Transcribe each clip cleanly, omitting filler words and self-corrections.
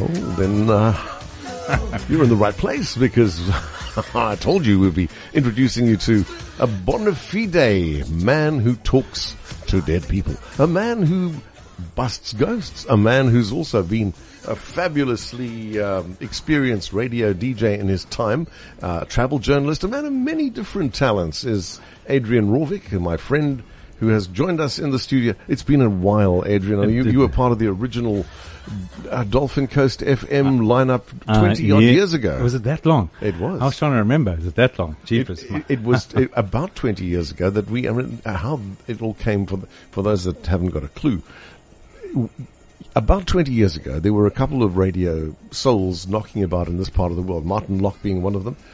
Well, then you're in the right place, because I told you we'd be introducing you to a bona fide man who talks to dead people, a man who busts ghosts, a man who's also been a fabulously experienced radio DJ in his time, travel journalist, a man of many different talents, is Adrian Rovik, my friend, who has joined us in the studio. It's been a while, Adrian. You were part of the original Dolphin Coast FM lineup 20-odd years ago. Was it that long? It was. I was trying to remember. Was it that long? Jeepers. It was about 20 years ago that how it all came, for those that haven't got a clue. About 20 years ago, there were a couple of radio souls knocking about in this part of the world, Martin Locke being one of them.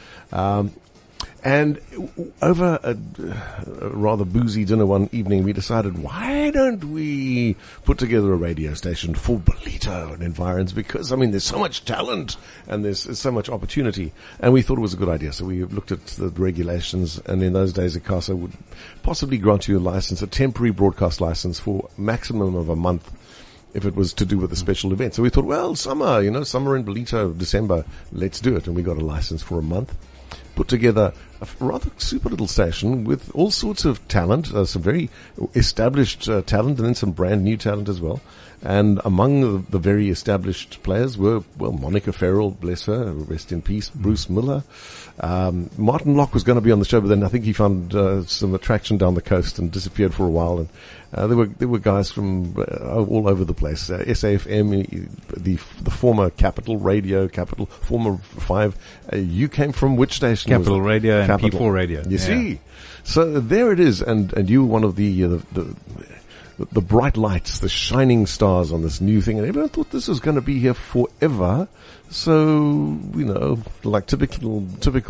And over a rather boozy dinner one evening, we decided, why don't we put together a radio station for Ballito and environs? Because, there's so much talent and there's so much opportunity. And we thought it was a good idea. So we looked at the regulations, and in those days, ICASA would possibly grant you a license, a temporary broadcast license for maximum of a month, if it was to do with a special event. So we thought, well, summer in Ballito, December, let's do it. And we got a license for a month. Put together a rather super little station with all sorts of talent, some very established talent, and then some brand new talent as well. And among the very established players were, Monica Farrell, bless her, rest in peace, Bruce Miller. Martin Locke was going to be on the show, but then I think he found some attraction down the coast and disappeared for a while. And there were guys from all over the place. SAFM, the former Capital Radio, former 5. You came from which station? Capital Radio and People Radio. You see, so there it is, and you were one of the bright lights, the shining stars on this new thing, and everyone thought this was going to be here forever. So, like typical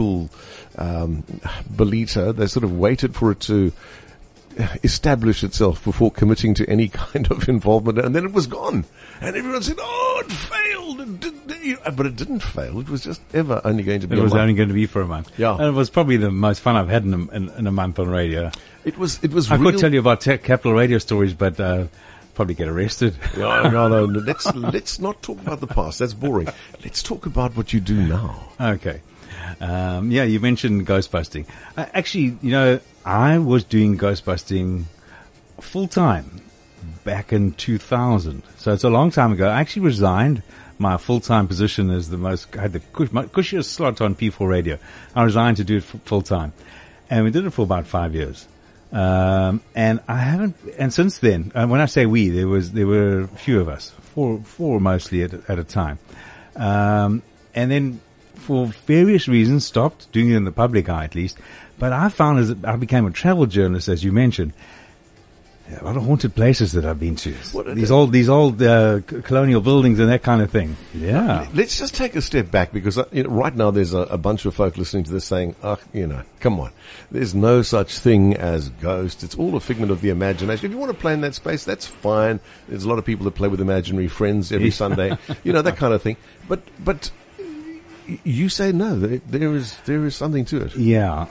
Ballito, they sort of waited for it to establish itself before committing to any kind of involvement, and then it was gone. And everyone said, "Oh, it failed." But it didn't fail. It was just only going to be. It was only going to be for a month. Yeah, and it was probably the most fun I've had in a month on radio. It was. I could tell you about Capital Radio stories, but probably get arrested. No. Let's not talk about the past. That's boring. Let's talk about what you do now. Okay. You mentioned ghostbusting. Actually, I was doing ghostbusting full time back in 2000. So it's a long time ago. I actually resigned my full-time position as I had the cushiest slot on P4 Radio. I resigned to do it full time. And we did it for about 5 years. And since then, when I say we, there were a few of us, four mostly at a time. And then for various reasons stopped doing it in the public eye at least. But I found as I became a travel journalist, as you mentioned, a lot of haunted places that I've been to. These old colonial buildings and that kind of thing. Yeah. Let's just take a step back, because right now there's a bunch of folk listening to this saying, come on. There's no such thing as ghosts. It's all a figment of the imagination. If you want to play in that space, that's fine. There's a lot of people that play with imaginary friends every Sunday, that kind of thing. But you say no, there is something to it. Yeah.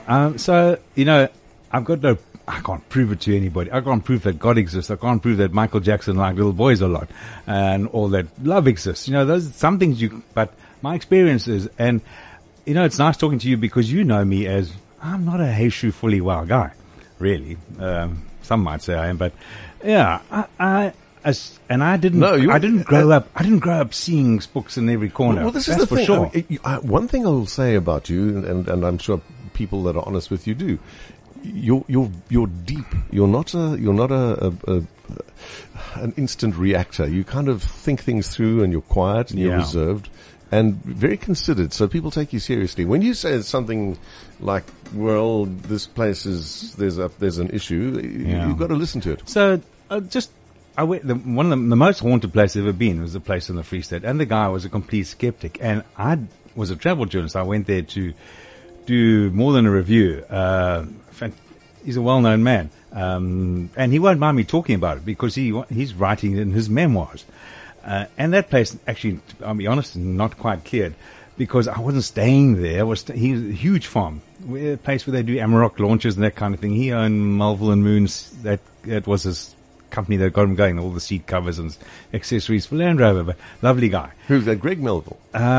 I can't prove it to anybody. I can't prove that God exists. I can't prove that Michael Jackson liked little boys a lot, and all that love exists. Those are some things but my experience is, and it's nice talking to you, because you know me as, I'm not a hey shoe fully well guy, really. Some might say I am, but yeah, I didn't grow up seeing spooks in every corner. Well, this is the thing. For sure. One thing I'll say about you, and I'm sure people that are honest with you do. You're deep. You're not an instant reactor. You kind of think things through, and you're quiet and you're reserved and very considered. So people take you seriously. When you say something like, "Well, this place there's an issue," you've got to listen to it. So one of the most haunted places I've ever been was a place in the Free State, and the guy was a complete skeptic, and I was a travel journalist. I went there to do more than a review. He's a well-known man, and he won't mind me talking about it, because he's writing in his memoirs. And that place, actually, I'll be honest, is not quite cleared, because I wasn't staying there. He's a huge farm, a place where they do Amarok launches and that kind of thing. He owned Melville and Moons. That was his company that got him going, all the seat covers and accessories for Land Rover. But lovely guy. Who's that? Greg Melville.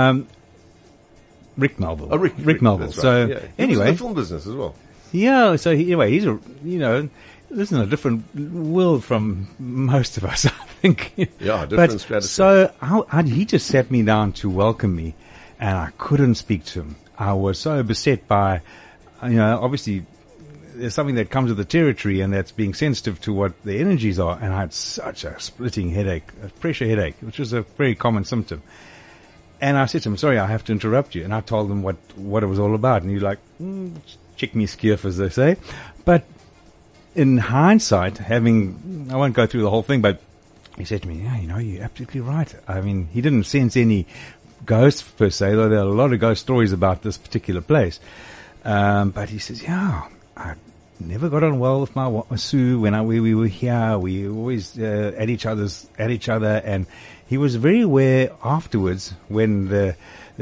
Rick Melville. Oh, Rick Melville. That's right. So yeah. He was anyway, in the film business as well. yeah. So anyway, he's this is a different world from most of us, I think. Yeah, different strategy. So he just sat me down to welcome me, and I couldn't speak to him. I was so beset by, obviously there's something that comes with the territory, and that's being sensitive to what the energies are. And I had such a splitting headache, a pressure headache, which was a very common symptom. And I said to him, sorry, I have to interrupt you. And I told him what it was all about. And he's like, check me skiff, as they say. But in hindsight, I won't go through the whole thing, but he said to me, yeah, you're absolutely right. I mean, he didn't sense any ghosts per se, though there are a lot of ghost stories about this particular place. But he says, yeah, I never got on well with my Sue when we were here. We were always at each other, and he was very aware afterwards when the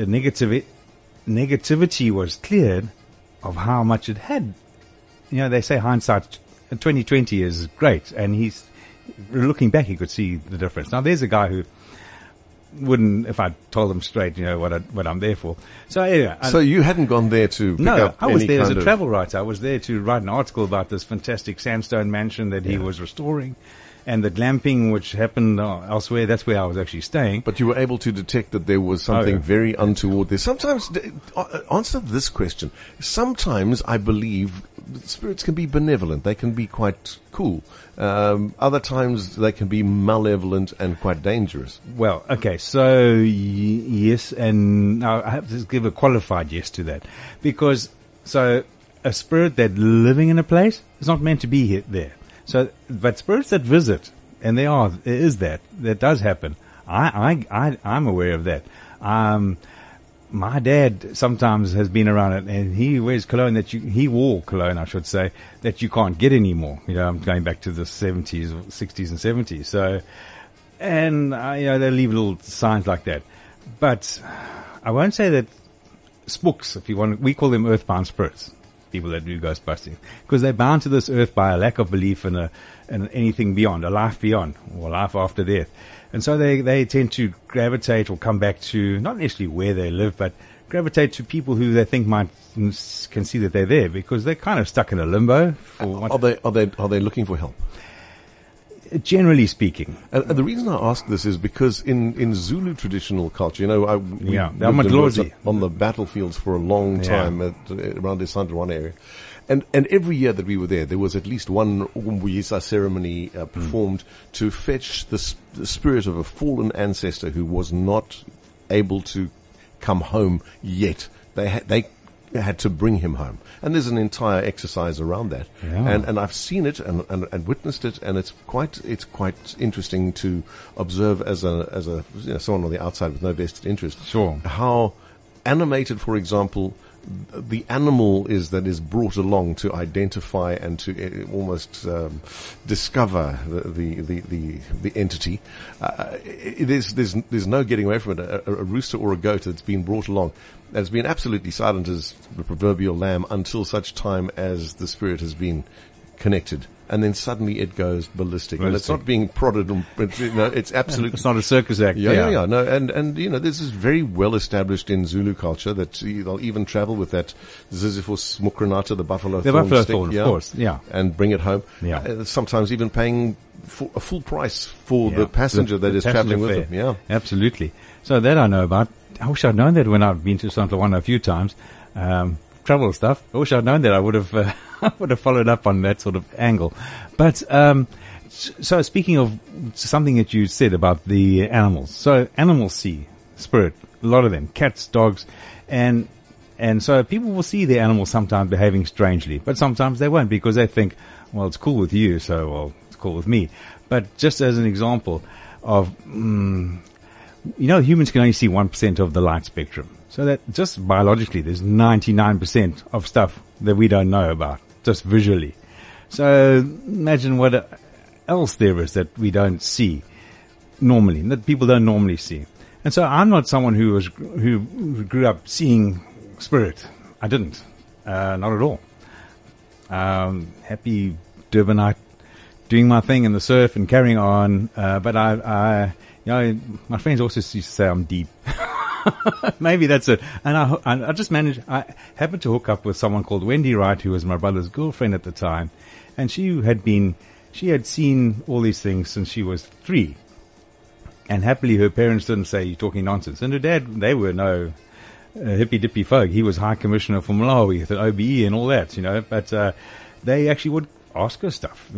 negativity was cleared of how much it had. They say hindsight 2020 is great, and he's looking back, he could see the difference. Now, there's a guy who wouldn't, if I told him straight, what I'm there for. So anyway. So you hadn't gone there to pick up I was any there as kind a of travel writer. I was there to write an article about this fantastic sandstone mansion that he was restoring, and the glamping which happened elsewhere. That's where I was actually staying. But you were able to detect that there was something very untoward there. Sometimes, answer this question. Sometimes I believe spirits can be benevolent. They can be quite cool. Other times they can be malevolent and quite dangerous. Well, okay, so yes, and now I have to give a qualified yes to that, because so a spirit that living in a place is not meant to be there. So, but spirits that visit, and there is that does happen. I'm aware of that. My dad sometimes has been around it, and he wears cologne he wore cologne, I should say, that you can't get anymore. I'm going back to the 70s, 60s and 70s. So, and, they leave little signs like that. But I won't say that spooks, if you want, we call them earthbound spirits, people that do ghost busting, because they're bound to this earth by a lack of belief in anything beyond, a life beyond, or life after death. And so they tend to gravitate or come back to not necessarily where they live, but gravitate to people who they think can see that they're there, because they're kind of stuck in a limbo. Are they looking for help? Generally speaking. And the reason I ask this is because in Zulu traditional culture, we lived on the battlefields for a long time around the Sandwana area. And every year that we were there was at least one Umbuyisa ceremony performed to fetch the spirit of a fallen ancestor who was not able to come home yet. They had to bring him home. And there's an entire exercise around that. Yeah. And I've seen it and witnessed it, and it's quite interesting to observe as someone on the outside with no vested interest. Sure. How animated, for example, the animal is that is brought along to identify and to almost discover the entity. There's no getting away from it. A rooster or a goat that's been brought along has been absolutely silent as the proverbial lamb until such time as the spirit has been connected. And then suddenly it goes ballistic. And it's not being prodded. It's absolutely. It's not a circus act. Yeah. No, and this is very well established in Zulu culture that they'll even travel with that Ziziphus Mukranata, the buffalo thorn, of course. Yeah. And bring it home. Yeah. Sometimes even paying a full price for the passenger that is traveling with them. Yeah. Absolutely. So that I know about. I wish I'd known that when I've been to Sandwana a few times. Travel stuff. I wish I'd known that. I would have followed up on that sort of angle. But so speaking of something that you said about the animals, so animals see spirit, a lot of them, cats, dogs, and so people will see the animals sometimes behaving strangely, but sometimes they won't because they think, well, it's cool with you, so well, it's cool with me. But just as an example of, humans can only see 1% of the light spectrum. So that just biologically, there's 99% of stuff that we don't know about, just visually. So imagine what else there is that we don't see normally, that people don't normally see. And so I'm not someone who grew up seeing spirit. I didn't, not at all. Happy Durbanite doing my thing in the surf and carrying on. But my friends also used to say I'm deep. Maybe that's it. And I just managed. I happened to hook up with someone called Wendy Wright, who was my brother's girlfriend at the time, and she had seen all these things since she was 3. And happily, her parents didn't say, "You're talking nonsense." And her dad, they were no hippy-dippy folk. He was High Commissioner for Malawi with an OBE and all that, But they actually would ask her stuff,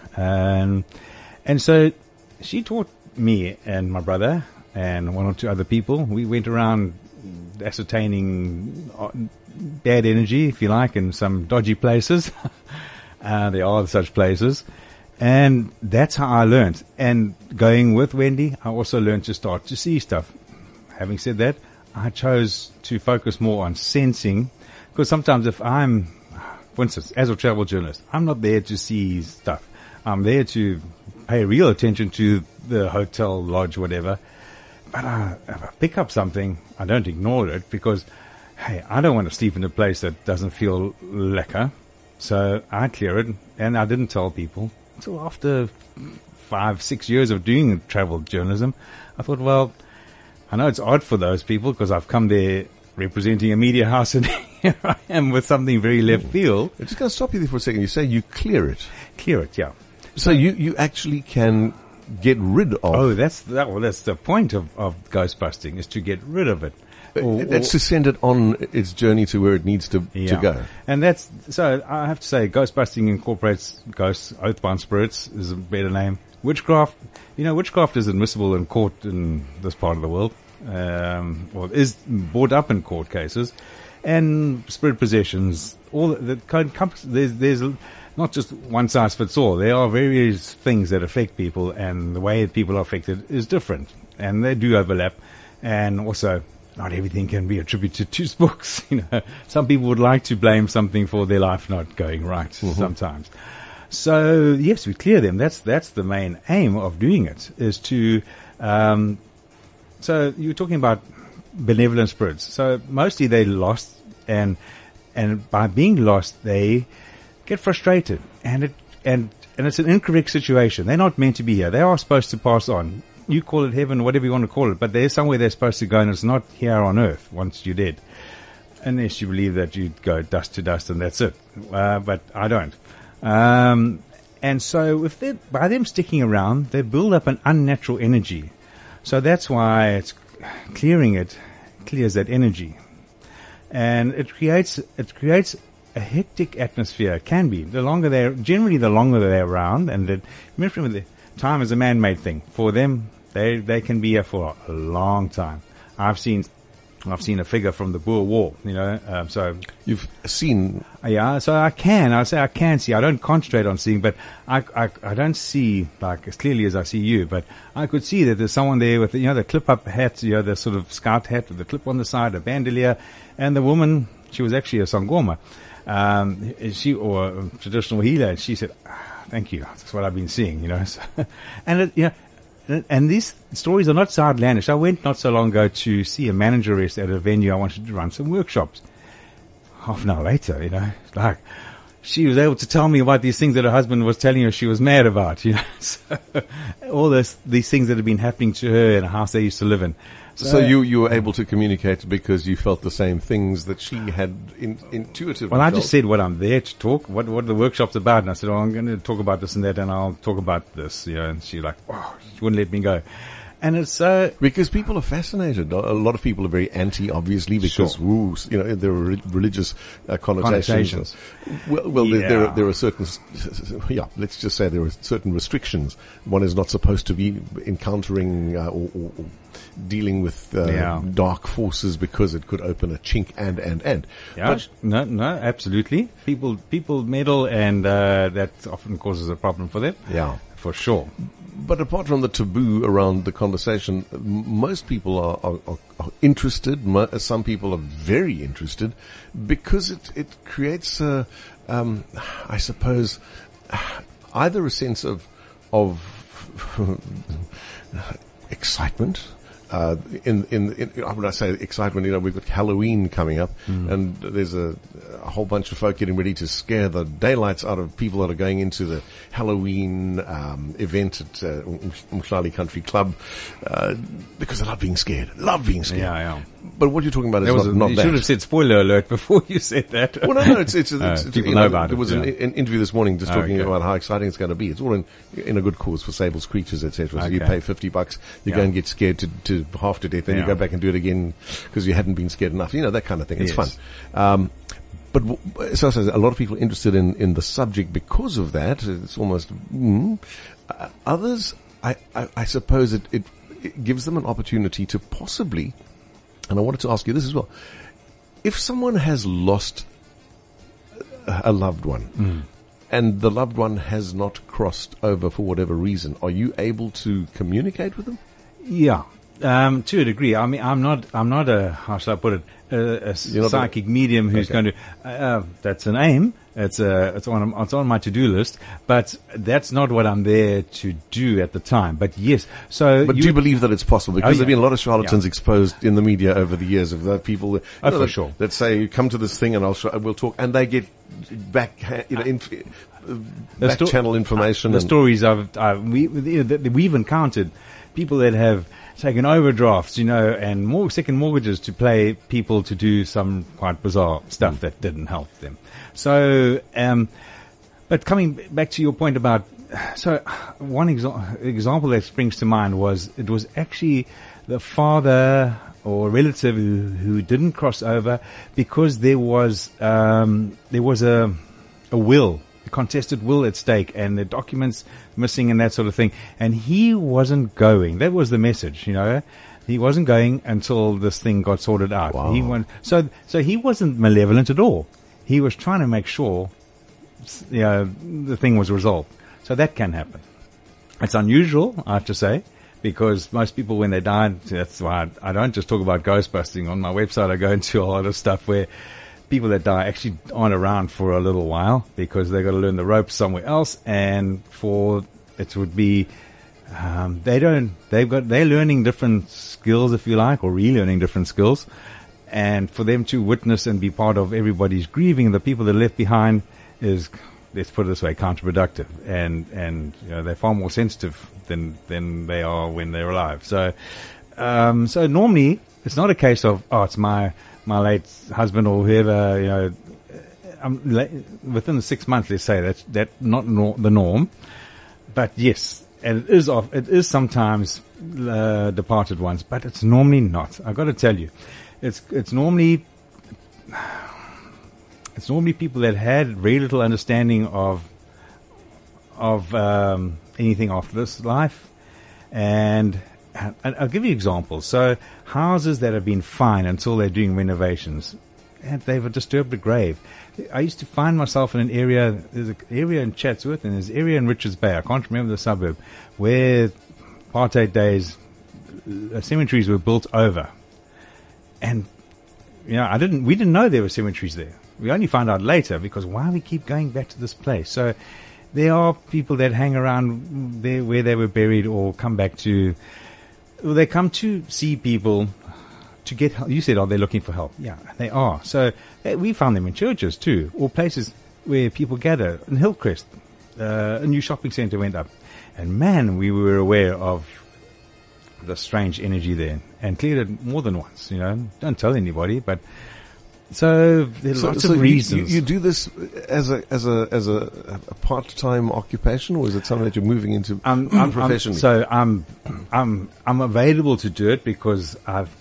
And so she taught me and my brother and 1 or 2 other people. We went around ascertaining bad energy, if you like, in some dodgy places. There are such places. And that's how I learned. And going with Wendy, I also learned to start to see stuff. Having said that, I chose to focus more on sensing, because sometimes if I'm, for instance, as a travel journalist, I'm not there to see stuff. I'm there to pay real attention to the hotel, lodge, whatever. But if I pick up something, I don't ignore it, because, hey, I don't want to sleep in a place that doesn't feel lekker. So I clear it, and I didn't tell people until after 5-6 years of doing travel journalism. I thought, well, I know it's odd for those people because I've come there representing a media house, and here I am with something very left field. I'm just going to stop you there for a second. You say you clear it. Clear it, yeah. So you actually can get rid of... Oh, that's the point of ghostbusting, is to get rid of it. That's to send it on its journey to where it needs to go. And so I have to say, ghostbusting incorporates ghosts, oathbound spirits is a better name. Witchcraft, witchcraft is admissible in court in this part of the world, or is brought up in court cases, and spirit possessions. All the there's not just one size fits all. There are various things that affect people, and the way people are affected is different, and they do overlap, and also, not everything can be attributed to spooks. Some people would like to blame something for their life not going right sometimes. So yes, we clear them. That's the main aim of doing it, is to. So you're talking about benevolent spirits. So mostly they lost, and by being lost, they get frustrated, and it's an incorrect situation. They're not meant to be here. They are supposed to pass on. You call it heaven, whatever you want to call it, but there's somewhere they're supposed to go, and it's not here on earth once you're dead. Unless you believe that you'd go dust to dust and that's it. But I don't. And so by them sticking around, they build up an unnatural energy. So that's why it's clears that energy. And it creates a hectic atmosphere. It can be. The longer they're around, and remember, time is a man-made thing. For them, they can be here for a long time. I've seen a figure from the Boer War, so. You've seen? Yeah, so I say I can see. I don't concentrate on seeing, but I don't see like as clearly as I see you, but I could see that there's someone there with, the clip-up hat, the sort of scout hat with the clip on the side, a bandolier, and the woman, she was actually a Sangoma, or a traditional healer, and she said, thank you, that's what I've been seeing, So, and these stories are not so outlandish. I went not so long ago to see a manageress at a venue I wanted to run some workshops. Half an hour later, like she was able to tell me about these things that her husband was telling her she was mad about, So all these things that had been happening to her in a house they used to live in. So you were able to communicate because you felt the same things that she had intuitively Well, I felt. just said what I'm there to talk, what the workshop's about. And I said, I'm going to talk about this and that, and I'll talk about this, and she she wouldn't let me go. And it's because people are fascinated. A lot of people are very anti, obviously, because there are religious connotations. Well, Yeah. there are certain, let's just say there are certain restrictions. One is not supposed to be encountering or dealing with dark forces because it could open a chink and. Yeah, no, absolutely. People meddle, and that often causes a problem for them. Yeah, for sure. But apart from the taboo around the conversation, most people are interested. Some people are very interested because it creates I suppose, either a sense of excitement, when I say excitement, we've got Halloween coming up, and there's a whole bunch of folk getting ready to scare the daylights out of people that are going into the Halloween event at Umhlali Country Club because they love being scared. Yeah. But what you're talking about is not you that. should have said spoiler alert before you said that. Well, no, it's people know about it. There was an interview this morning just talking Okay. about how exciting it's going to be. It's all in a good cause for Sable's Creatures, etc. So you Okay. pay $50, you Yeah. go and get scared to half to death, then you Yeah. go back and do it again because you hadn't been scared enough. That kind of thing. It's Yes. fun. But so a lot of people are interested in the subject because of that. It's almost others. I suppose it gives them an opportunity to possibly. And I wanted to ask you this as well: if someone has lost a loved one, and the loved one has not crossed over for whatever reason, are you able to communicate with them? Yeah. To a degree. I mean, I'm not a, how shall I put it, a psychic medium who's Okay. going to, that's an aim. It's on my to-do list, but that's not what I'm there to do at the time. But yes, so. But do you believe that it's possible? Because yeah. there have been a lot of charlatans exposed in the media over the years of the people that, for sure. that say, come to this thing and we'll talk, and they get back, back channel information. The stories we've encountered, people that have taken overdrafts, and second mortgages to pay people to do some quite bizarre stuff that didn't help them. So, but coming back to your point about, one example that springs to mind was, it was actually the father or relative who didn't cross over because there was a will, a contested will at stake, and the documents missing and that sort of thing. And he wasn't going. That was the message, He wasn't going until this thing got sorted out. Wow. So he wasn't malevolent at all. He was trying to make sure, the thing was resolved. So that can happen. It's unusual, I have to say, because most people, when they die, that's why I don't just talk about ghost busting. On my website, I go into a lot of stuff where people that die actually aren't around for a little while because they've got to learn the ropes somewhere else, and they're learning different skills, if you like, or relearning different skills. And for them to witness and be part of everybody's grieving, the people that are left behind is, let's put it this way, counterproductive. And they're far more sensitive than they are when they're alive. So normally it's not a case of, it's my late husband or whoever, within the 6 months, let's say that's not the norm. But yes, and it is sometimes departed ones, but it's normally not. I've got to tell you, it's normally people that had very little understanding of anything after this life. And I'll give you examples. So houses that have been fine until they're doing renovations, and they've disturbed a grave. I used to find myself in an area, there's an area in Chatsworth and there's an area in Richards Bay, I can't remember the suburb, where apartheid days, cemeteries were built over. And, we didn't know there were cemeteries there. We only found out later because why we keep going back to this place. So there are people that hang around there where they were buried or come to see people to get help. You said, are they looking for help? Yeah, they are. So we found them in churches too, or places where people gather. In Hillcrest, a new shopping centre went up. And man, we were aware of the strange energy there and cleared it more than once, Don't tell anybody, but so there's lots of reasons. You do this as a part-time occupation, or is it something that you're moving into professionally? I'm available to do it because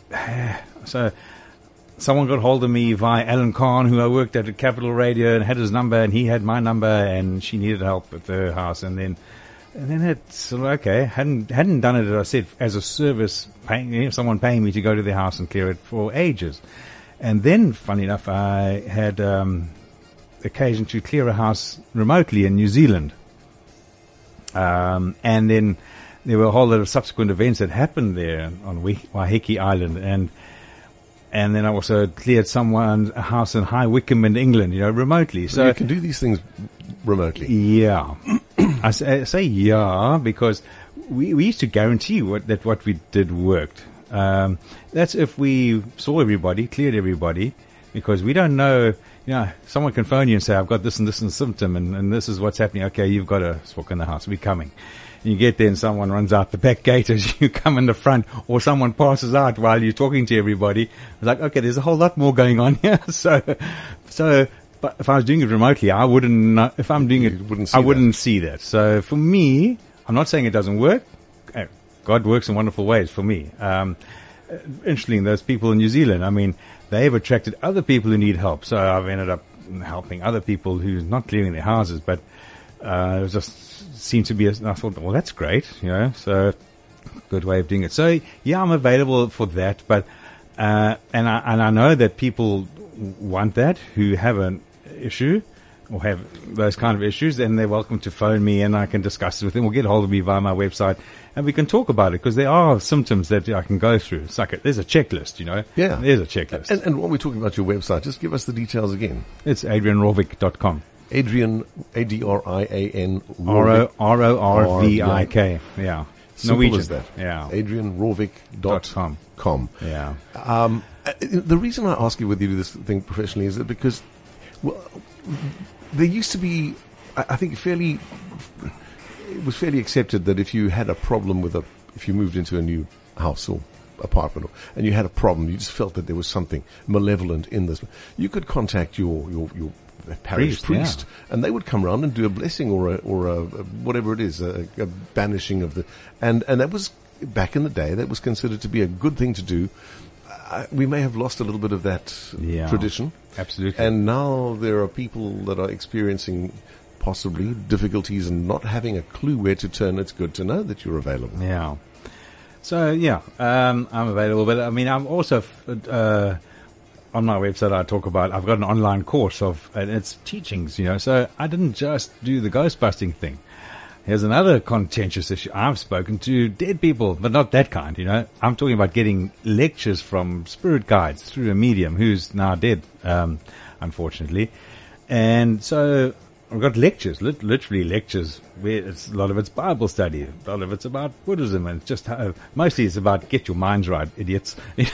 someone got hold of me via Alan Khan, who I worked at Capital Radio, and had his number, and he had my number, and she needed help at her house, and then it's okay. Hadn't done it, as I said, as a service, someone paying me to go to their house and clear it for ages. And then, funny enough, I had occasion to clear a house remotely in New Zealand. And then there were a whole lot of subsequent events that happened there on Waiheke Island. And then I also cleared a house in High Wycombe in England, remotely. So you can do these things remotely. Yeah. I say yeah because we used to guarantee that what we did worked. That's if we saw everybody, cleared everybody, because we don't know. Someone can phone you and say, I've got this and this and symptom, and this is what's happening. Okay, you've got a smoke in the house. We're coming. And you get there and someone runs out the back gate as you come in the front, or someone passes out while you're talking to everybody. It's like, okay, there's a whole lot more going on here. But if I was doing it remotely, I wouldn't know. If I'm doing it, I wouldn't see that. So for me, I'm not saying it doesn't work. God works in wonderful ways for me. Interesting, those people in New Zealand, I mean, they've attracted other people who need help. So I've ended up helping other people who not clearing their houses, but it just seemed to be, I thought, well, that's great, so good way of doing it. So yeah, I'm available for that, but, and I know that people want that who have an issue or have those kind of issues, then they're welcome to phone me and I can discuss it with them, or get hold of me via my website and we can talk about it, because there are symptoms that I can go through. It's like there's a checklist, Yeah. There's a checklist. And when we're talking about your website, just give us the details again. It's adrianrovik.com. Adrian, A-D-R-I-A-N, R-O-R-V-I-K. Yeah. Simple Norwegian. as that. Yeah. adrianrovik.com. Yeah. The reason I ask you whether you do this thing professionally is that because, well, there used to be, I think, it was fairly accepted that if you had a problem if you moved into a new house or apartment and you had a problem, you just felt that there was something malevolent in this, you could contact your parish priest, and they would come around and do a blessing or a whatever it is, a banishing of and that was, back in the day, that was considered to be a good thing to do. We may have lost a little bit of that tradition. Absolutely. And now there are people that are experiencing possibly difficulties and not having a clue where to turn. It's good to know that you're available. Yeah. So, I'm available. But, I mean, I'm also, on my website, I've got an online course and it's teachings, So I didn't just do the ghost busting thing. Here's another contentious issue. I've spoken to dead people, but not that kind, I'm talking about getting lectures from spirit guides through a medium who's now dead, unfortunately. And so I've got lectures, literally lectures, where a lot of it's Bible study, a lot of it's about Buddhism, and just mostly it's about get your minds right, idiots.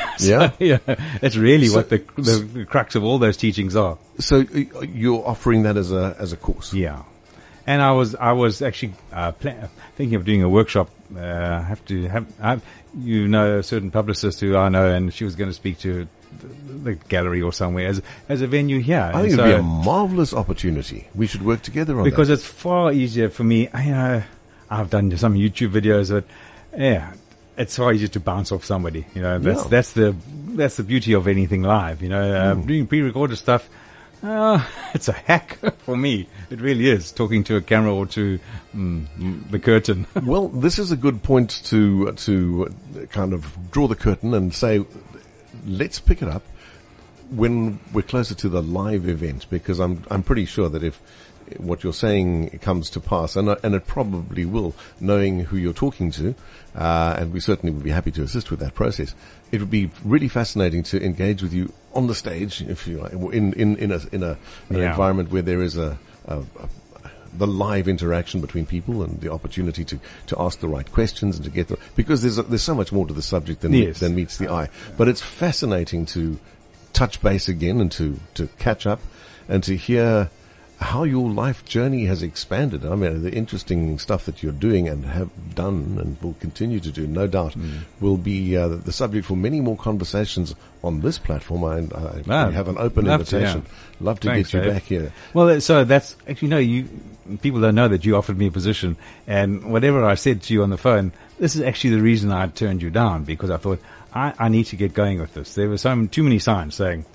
That's really what the crux of all those teachings are. So you're offering that as a course? Yeah. And I was actually thinking of doing a workshop. A certain publicist who I know, and she was going to speak to the gallery or somewhere as a venue here. I think it would be a marvelous opportunity. We should work together on because that. It's far easier for me. I've done some YouTube videos, but it's far easier to bounce off somebody. That's the beauty of anything live. Doing pre-recorded stuff. It's a hack for me. It really is, talking to a camera or to the curtain. Well, this is a good point to kind of draw the curtain and say, let's pick it up when we're closer to the live event, because I'm pretty sure that if what you're saying comes to pass, and it probably will, knowing who you're talking to, and we certainly would be happy to assist with that process. It would be really fascinating to engage with you on the stage, if you like, in an environment where there is the live interaction between people and the opportunity to ask the right questions and to get because there's so much more to the subject than meets the eye. But it's fascinating to touch base again and to catch up and to hear how your life journey has expanded. I mean, the interesting stuff that you're doing and have done and will continue to do, no doubt, will be the subject for many more conversations on this platform. I have an open invitation. Love to get you back here. Well, so that's actually, people don't know that you offered me a position, and whatever I said to you on the phone, this is actually the reason I turned you down, because I thought I need to get going with this. There were too many signs saying,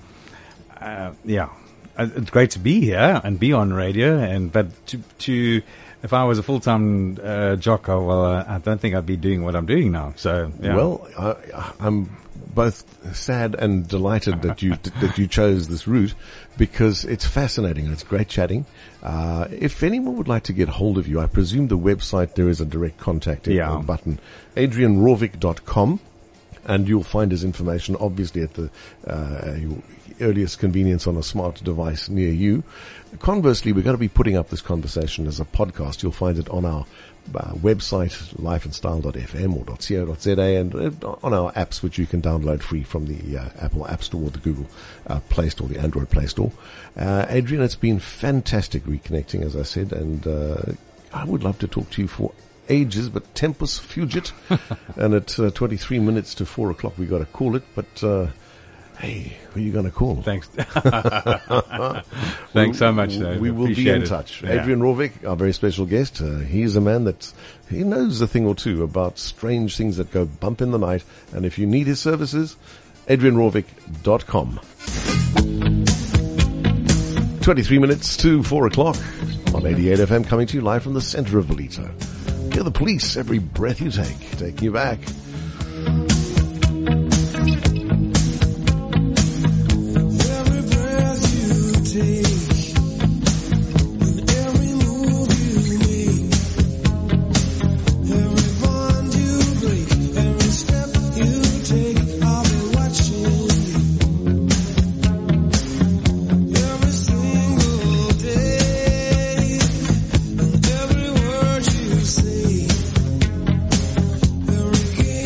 it's great to be here and be on radio, but to if I was a full-time jock, I don't think I'd be doing what I'm doing now. So, yeah. Well, I'm both sad and delighted that you chose this route, because it's fascinating and it's great chatting. If anyone would like to get hold of you, I presume the website, there is a direct contact button, adrianrovik.com. And you'll find his information obviously at the your earliest convenience on a smart device near you. Conversely, we're going to be putting up this conversation as a podcast. You'll find it on our website, lifeandstyle.fm or .co.za, and on our apps, which you can download free from the Apple App Store or the Google Play Store, the Android Play Store. Adrian, it's been fantastic reconnecting, as I said, and I would love to talk to you for ages, but tempus fugit. And at 23 minutes to 4 o'clock, we got to call it, but hey, who are you going to call? Thanks. Thanks so much, Dave. We will be in touch. Yeah. Adrian Rovik, our very special guest. He's a man he knows a thing or two about strange things that go bump in the night. And if you need his services, adrianrovik.com. 23 minutes to 4 o'clock on 88 FM, coming to you live from the center of Ballito. Hear the police every breath you take, taking you back. Every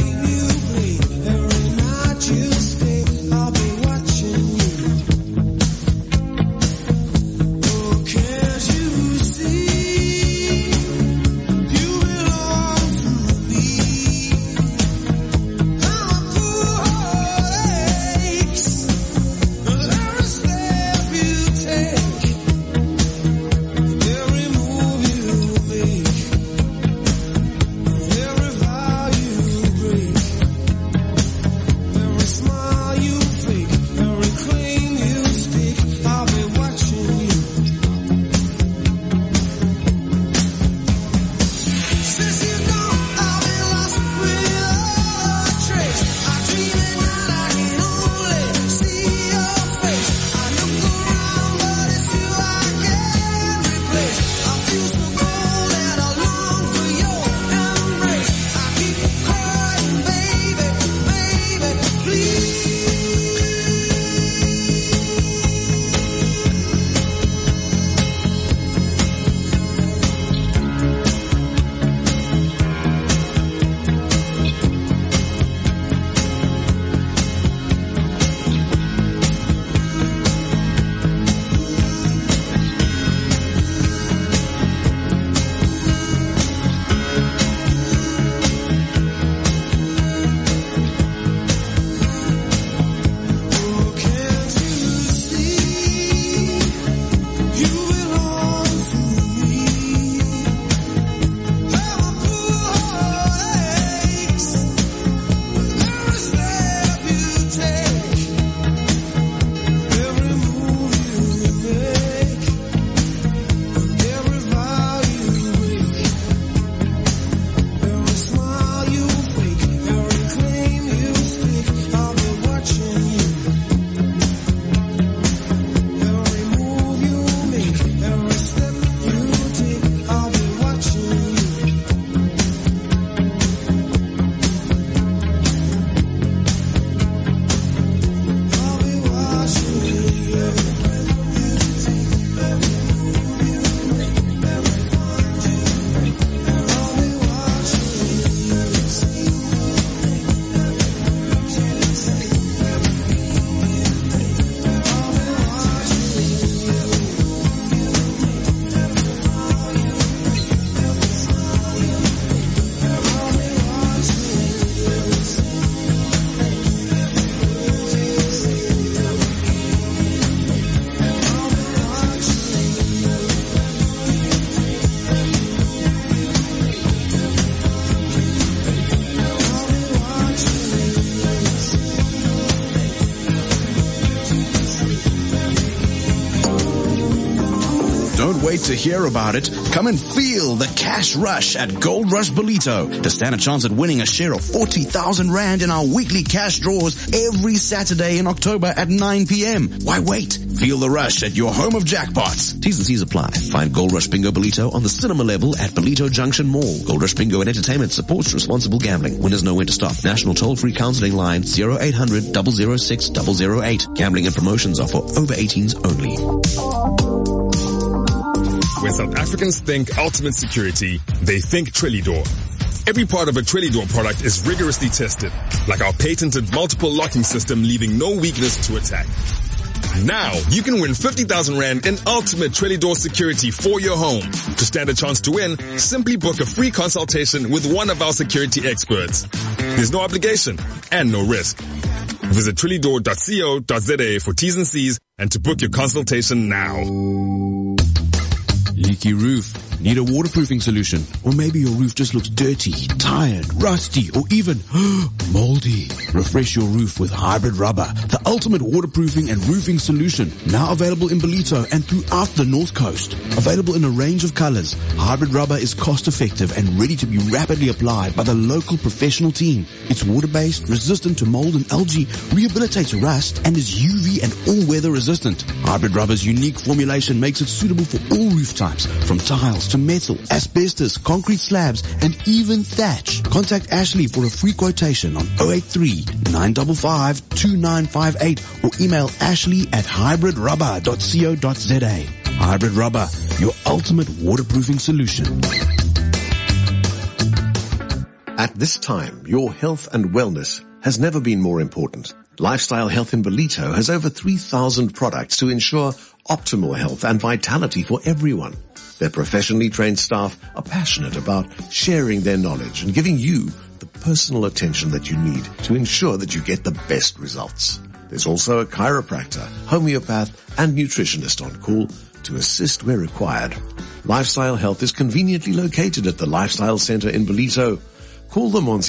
wait to hear about it. Come and feel the cash rush at Gold Rush Ballito to stand a chance at winning a share of 40,000 Rand in our weekly cash draws every Saturday in October at 9 p.m. Why wait? Feel the rush at your home of jackpots. T's and C's apply. Find Gold Rush Bingo Ballito on the cinema level at Ballito Junction Mall. Gold Rush Bingo and Entertainment supports responsible gambling. Winners know when to stop. National toll-free counseling line 0800 006 008. Gambling and promotions are for over 18s only. When South Africans think ultimate security, they think Trellidor. Every part of a Trellidor product is rigorously tested, like our patented multiple locking system, leaving no weakness to attack. Now, you can win 50,000 Rand in ultimate Trellidor security for your home. To stand a chance to win, simply book a free consultation with one of our security experts. There's no obligation and no risk. Visit trellidor.co.za for T's and C's and to book your consultation now. Leaky roof. Need a waterproofing solution? Or maybe your roof just looks dirty, tired, rusty, or even moldy. Refresh your roof with Hybrid Rubber, the ultimate waterproofing and roofing solution. Now available in Ballito and throughout the North Coast. Available in a range of colors, Hybrid Rubber is cost effective and ready to be rapidly applied by the local professional team. It's water-based, resistant to mold and algae, rehabilitates rust, and is UV and all-weather resistant. Hybrid Rubber's unique formulation makes it suitable for all roof types, from tiles to metal, asbestos, concrete slabs, and even thatch. Contact Ashley for a free quotation on 083-955-2958 or email ashley@hybridrubber.co.za. Hybrid Rubber, your ultimate waterproofing solution. At this time, your health and wellness has never been more important. Lifestyle Health in Ballito has over 3,000 products to ensure optimal health and vitality for everyone. Their professionally trained staff are passionate about sharing their knowledge and giving you the personal attention that you need to ensure that you get the best results. There's also a chiropractor, homeopath, and nutritionist on call to assist where required. Lifestyle Health is conveniently located at the Lifestyle Center in Ballito. Call them on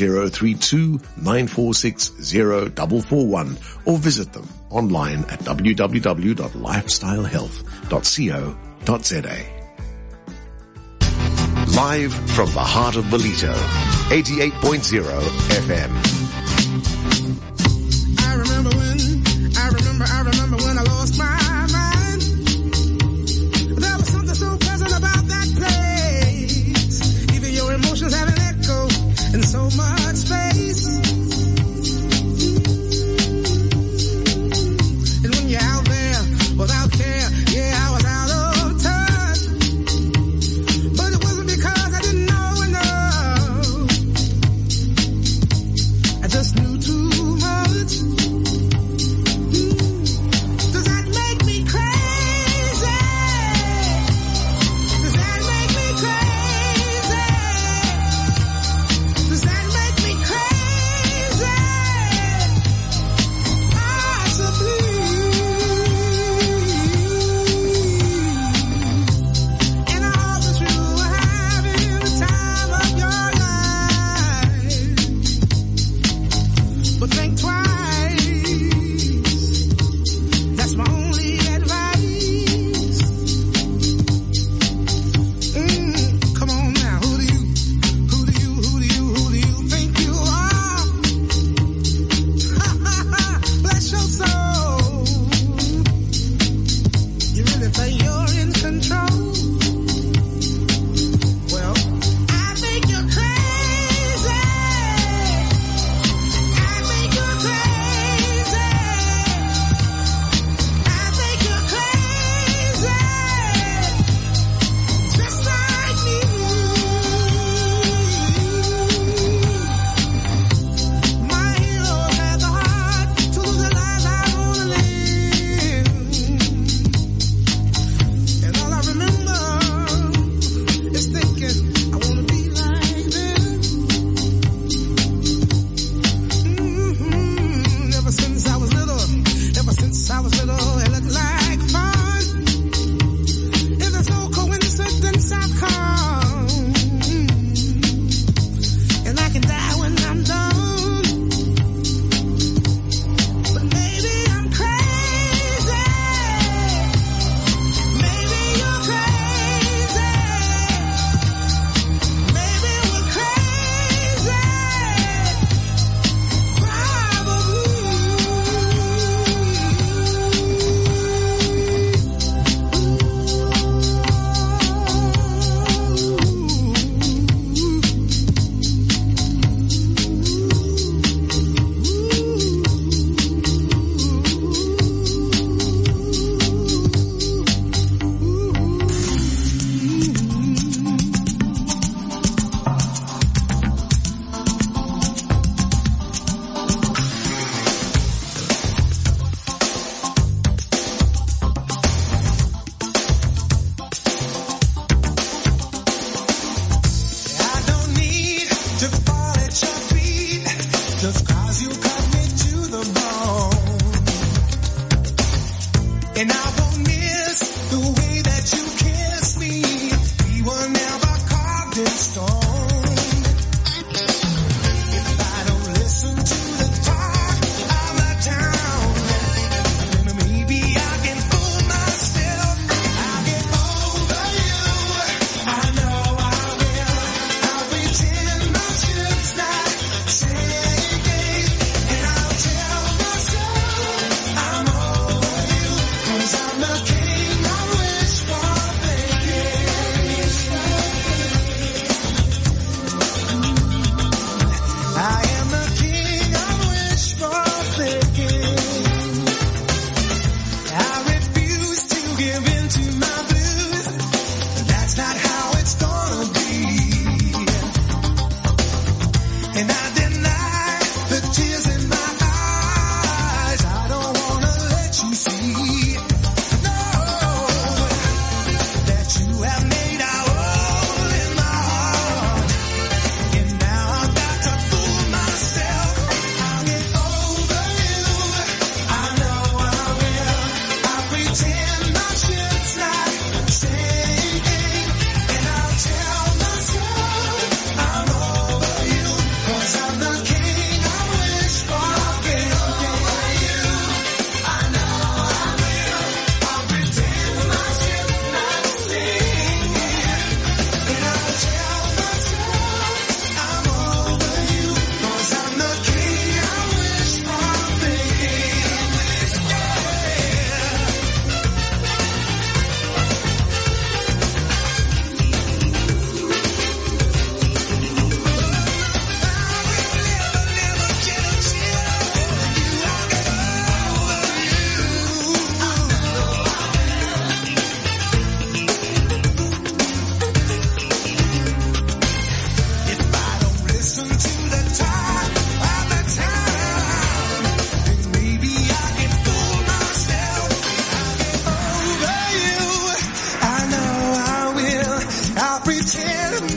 032-946-0441 or visit them online at www.lifestylehealth.co.za. Live from the heart of Ballito, 88.0 FM. I remember when I lost my mind. There was something so pleasant about that place. Even your emotions have an echo in so much space. And when you're out there without care, yeah, I was out of touch. But it wasn't because I didn't know enough.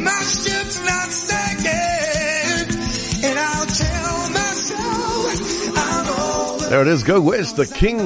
my ship's not sinking, and I'll tell myself I'm all There it is. Go West, the king